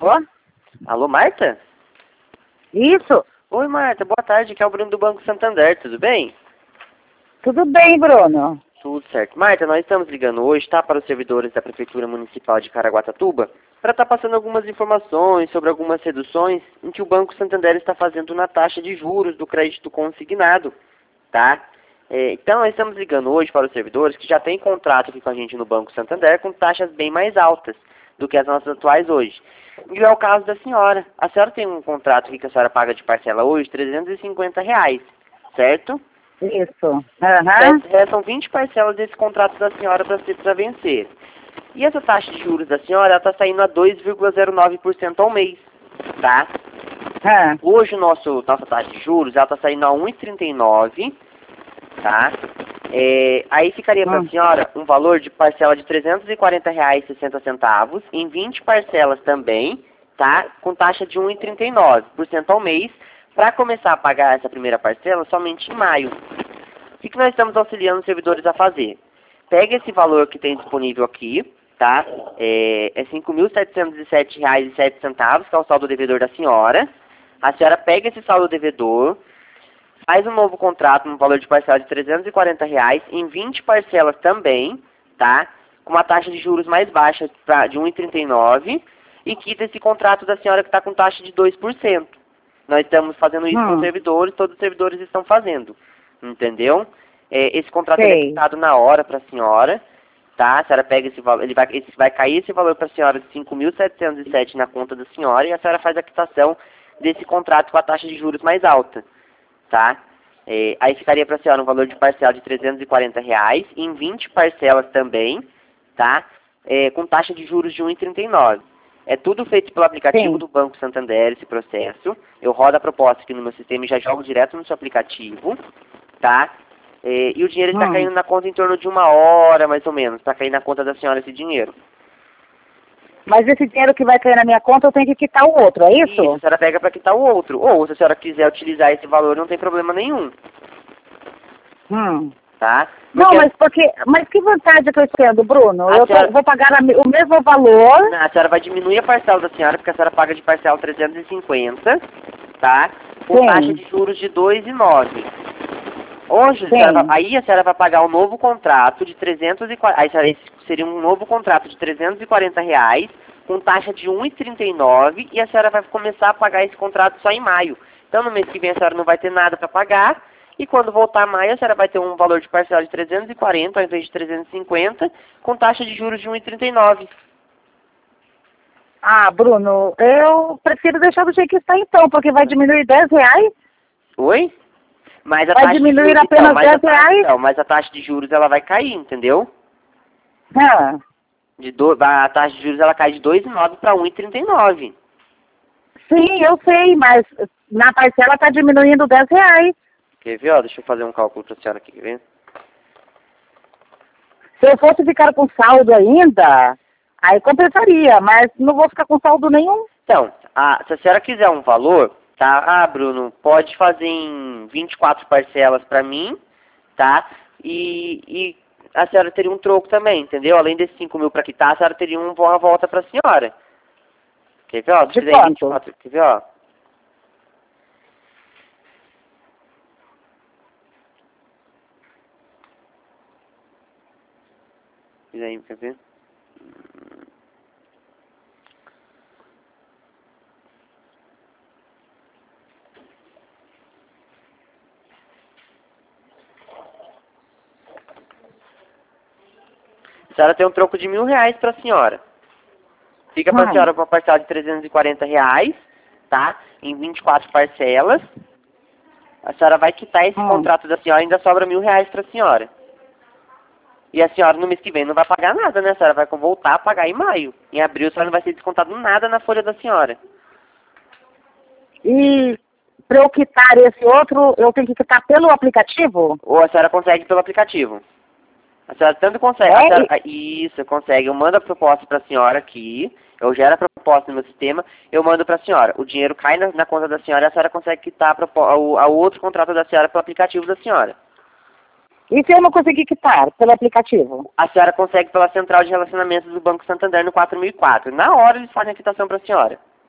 Alô? Alô, Marta? Isso. Oi, Marta, boa tarde, aqui é o Bruno do Banco Santander, tudo bem? Tudo bem, Bruno? Tudo certo. Marta, nós estamos ligando hoje, tá, para os servidores da Prefeitura Municipal de Caraguatatuba, para estar passando algumas informações sobre algumas reduções em que o Banco Santander está fazendo na taxa de juros do crédito consignado, tá? Então, nós estamos ligando hoje para os servidores que já têm contrato aqui com a gente no Banco Santander com taxas bem mais altas do que as nossas atuais hoje. E é o caso da senhora. A senhora tem um contrato aqui que a senhora paga de parcela hoje, R$ 350, certo? Isso. Aham. Restam 20 parcelas desse contrato da senhora para vencer. E essa taxa de juros da senhora está saindo a 2,09% ao mês, tá? Hoje nossa taxa de juros está saindo a 1,39%, tá? Aí ficaria para a senhora um valor de parcela de R$ 340,60 em 20 parcelas também, tá? Com taxa de 1,39% ao mês, para começar a pagar essa primeira parcela somente em maio. O que nós estamos auxiliando os servidores a fazer? Pega esse valor que tem disponível aqui, tá? É R$ 5.707,07, que é o saldo devedor da senhora. A senhora pega esse saldo devedor, faz um novo contrato no valor de parcela de R$ 340 em 20 parcelas também, tá? Com uma taxa de juros mais baixa de 1,39 e quita esse contrato da senhora que está com taxa de 2%. Nós estamos fazendo isso com os servidores, todos os servidores estão fazendo, entendeu? Esse contrato é quitado na hora para a senhora, tá? A senhora pega esse valor, vai cair esse valor para a senhora de 5.707 na conta da senhora e a senhora faz a quitação desse contrato com a taxa de juros mais alta, tá? Aí ficaria para a senhora um valor de parcela de R$ 340 em 20 parcelas também, tá? Com taxa de juros de 1,39. É tudo feito pelo aplicativo do Banco Santander, esse processo. Eu rodo a proposta aqui no meu sistema e já jogo direto no seu aplicativo, tá? E o dinheiro está caindo na conta em torno de 1 hora, mais ou menos, para cair na conta da senhora esse dinheiro. Mas esse dinheiro que vai cair na minha conta, eu tenho que quitar o outro, é isso? Isso, a senhora pega para quitar o outro. Ou, se a senhora quiser utilizar esse valor, não tem problema nenhum. Tá? Não, mas que vantagem que eu estou tendo, Bruno? Vou pagar o mesmo valor. Não, a senhora vai diminuir a parcela da senhora, porque a senhora paga de parcela 350, tá? Com taxa de juros de 2,9. Hoje, aí a senhora vai pagar um novo contrato de 340, aí seria um novo contrato de R$ 340, com taxa de 1,39, e a senhora vai começar a pagar esse contrato só em maio. Então, no mês que vem, a senhora não vai ter nada para pagar, e quando voltar a maio, a senhora vai ter um valor de parcela de 340 ao invés de 350, com taxa de juros de 1,39. Ah, Bruno, eu prefiro deixar do jeito que está então, porque vai diminuir R$ 10. Oi? Mas a vai taxa diminuir de juros, apenas R$ 10? Não, mas a taxa de juros ela vai cair, entendeu? A taxa de juros ela cai de 2,9 para 1,39. Sim, eu sei, mas na parcela está diminuindo R$ 10. Quer ver? Ó, deixa eu fazer um cálculo para a senhora aqui, quer ver? Se eu fosse ficar com saldo ainda, aí compensaria, mas não vou ficar com saldo nenhum. Então, se a senhora quiser um valor, tá? Ah, Bruno, pode fazer em 24 parcelas para mim, tá? E a senhora teria um troco também, entendeu? Além desses 5.000 para quitar, a senhora teria uma volta para a senhora. Quer ver, ó? Se fizer 24, quer ver, ó? Fiz aí, quer ver? A senhora tem um troco de R$ 1.000 para a senhora. Fica para a senhora uma parcela de R$ 340, tá? Em 24 parcelas. A senhora vai quitar esse contrato da senhora e ainda sobra R$ 1.000 para a senhora. E a senhora no mês que vem não vai pagar nada, né? A senhora vai voltar a pagar em maio. Em abril a senhora não vai ser descontado nada na folha da senhora. E para eu quitar esse outro, eu tenho que quitar pelo aplicativo? Ou a senhora consegue pelo aplicativo. A senhora tanto consegue. Isso, consegue. Eu mando a proposta para a senhora aqui. Eu gero a proposta no meu sistema. Eu mando para a senhora. O dinheiro cai na conta da senhora e a senhora consegue quitar o outro contrato da senhora pelo aplicativo da senhora. E se eu não conseguir quitar pelo aplicativo? A senhora consegue pela central de relacionamentos do Banco Santander no 4004. Na hora eles fazem a quitação para a senhora.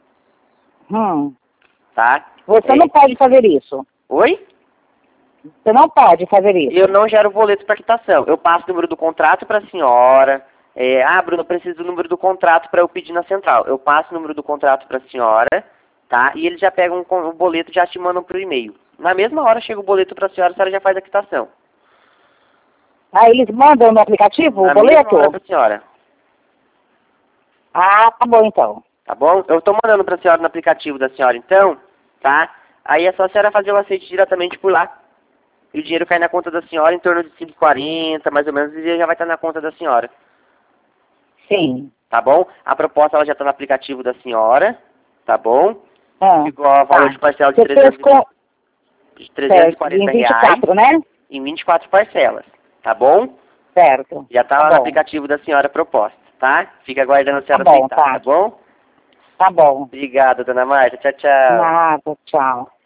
tá? Você não pode fazer isso. Oi? Você não pode fazer isso. Eu não gero boleto para quitação. Eu passo o número do contrato para a senhora. Bruno, eu preciso do número do contrato para eu pedir na central. Eu passo o número do contrato para a senhora, tá? E eles já pegam o boleto e já te mandam por e-mail. Na mesma hora chega o boleto para a senhora já faz a quitação. Ah, eles mandam no aplicativo o boleto? Na mesma hora para a senhora. Ah, tá bom então. Tá bom? Eu estou mandando para a senhora no aplicativo da senhora então, tá? Aí é só a senhora fazer o aceite diretamente por lá. E o dinheiro cai na conta da senhora em torno de 5,40, mais ou menos, e já vai estar na conta da senhora. Sim. Tá bom? A proposta ela já está no aplicativo da senhora, tá bom? Ah, Igual a valor de parcela de Você fez com... de 340 em 24, reais né? em 24 parcelas, tá bom? Certo. Já está lá no aplicativo da senhora a proposta, tá? Fica aguardando a senhora aceitar, tá bom? Tá bom. Obrigado, dona Marta. Tchau, tchau. Nada, tchau.